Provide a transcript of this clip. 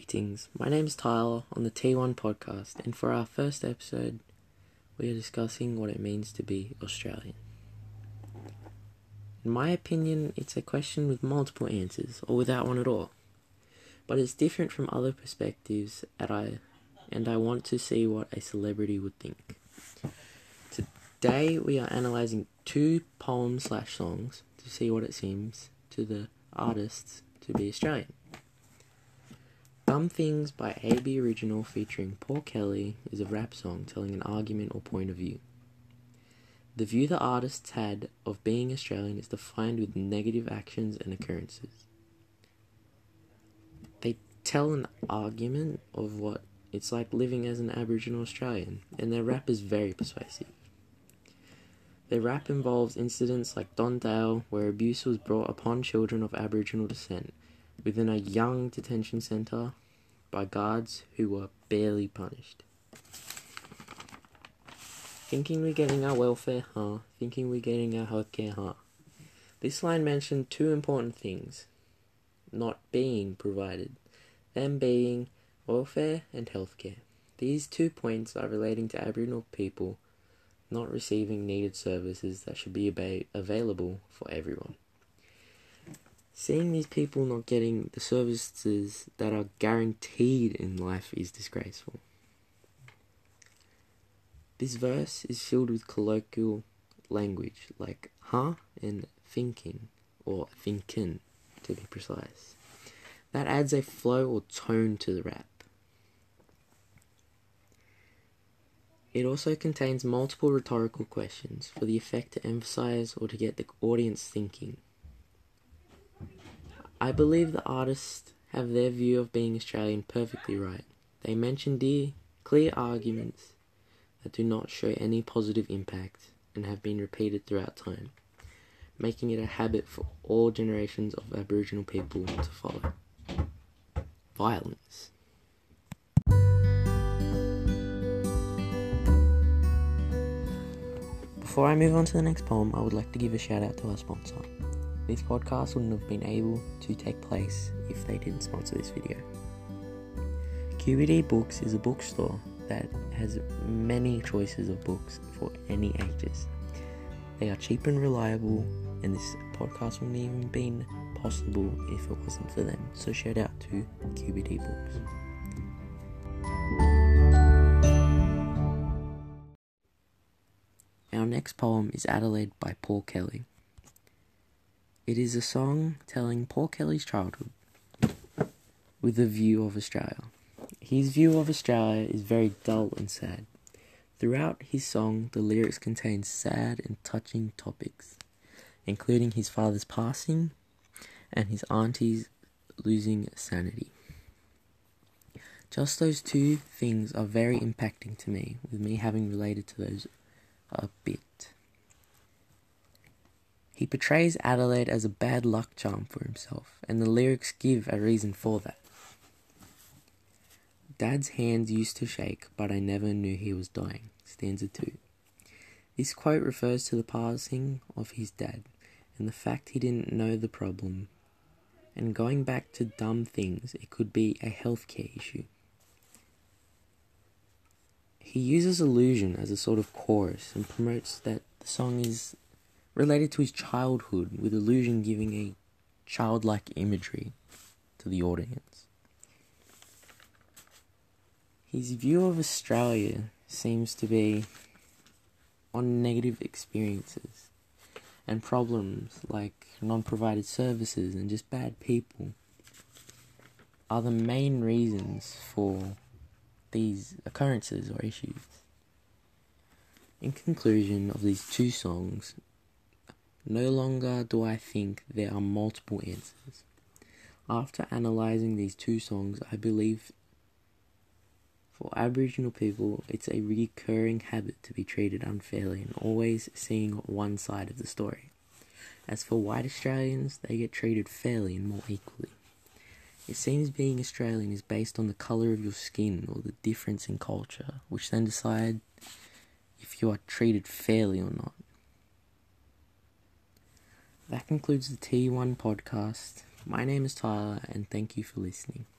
Greetings, my name is Tyler on the T1 podcast, and for our first episode, we are discussing what it means to be Australian. In my opinion, it's a question with multiple answers, or without one at all. But it's different from other perspectives, and I want to see what a celebrity would think. Today, we are analysing two poems/songs to see what it seems to the artists to be Australian. Dumb Things by AB Original featuring Paul Kelly is a rap song telling an argument or point of view. The view the artists had of being Australian is defined with negative actions and occurrences. They tell an argument of what it's like living as an Aboriginal Australian, and their rap is very persuasive. Their rap involves incidents like Don Dale, where abuse was brought upon children of Aboriginal descent within a young detention centre by guards who were barely punished. Thinking we're getting our welfare, huh? Thinking we're getting our healthcare, huh? This line mentioned two important things not being provided, them being welfare and healthcare. These 2 points are relating to Aboriginal people not receiving needed services that should be available for everyone. Seeing these people not getting the services that are guaranteed in life is disgraceful. This verse is filled with colloquial language like huh and thinking, or thinkin to be precise. That adds a flow or tone to the rap. It also contains multiple rhetorical questions for the effect to emphasize or to get the audience thinking. I believe the artists have their view of being Australian perfectly right. They mention clear arguments that do not show any positive impact and have been repeated throughout time, making it a habit for all generations of Aboriginal people to follow. Violence. Before I move on to the next poem, I would like to give a shout out to our sponsor. This podcast wouldn't have been able to take place if they didn't sponsor this video. QBD Books is a bookstore that has many choices of books for any ages. They are cheap and reliable, and this podcast wouldn't even been possible if it wasn't for them. So shout out to QBD Books. Our next poem is Adelaide by Paul Kelly. It is a song telling Paul Kelly's childhood with a view of Australia. His view of Australia is very dull and sad. Throughout his song, the lyrics contain sad and touching topics, including his father's passing and his auntie's losing sanity. Just those two things are very impacting to me, with me having related to those a bit. He portrays Adelaide as a bad luck charm for himself, and the lyrics give a reason for that. Dad's hands used to shake, but I never knew he was dying. Stanza 2. This quote refers to the passing of his dad, and the fact he didn't know the problem. And going back to Dumb Things, it could be a healthcare issue. He uses illusion as a sort of chorus and promotes that the song is related to his childhood, with illusion giving a childlike imagery to the audience. His view of Australia seems to be on negative experiences and problems like non-provided services and just bad people are the main reasons for these occurrences or issues. In conclusion of these two songs, no longer do I think there are multiple answers. After analysing these two songs, I believe for Aboriginal people, it's a recurring habit to be treated unfairly and always seeing one side of the story. As for white Australians, they get treated fairly and more equally. It seems being Australian is based on the colour of your skin or the difference in culture, which then decide if you are treated fairly or not. That concludes the T1 podcast. My name is Tyler, and thank you for listening.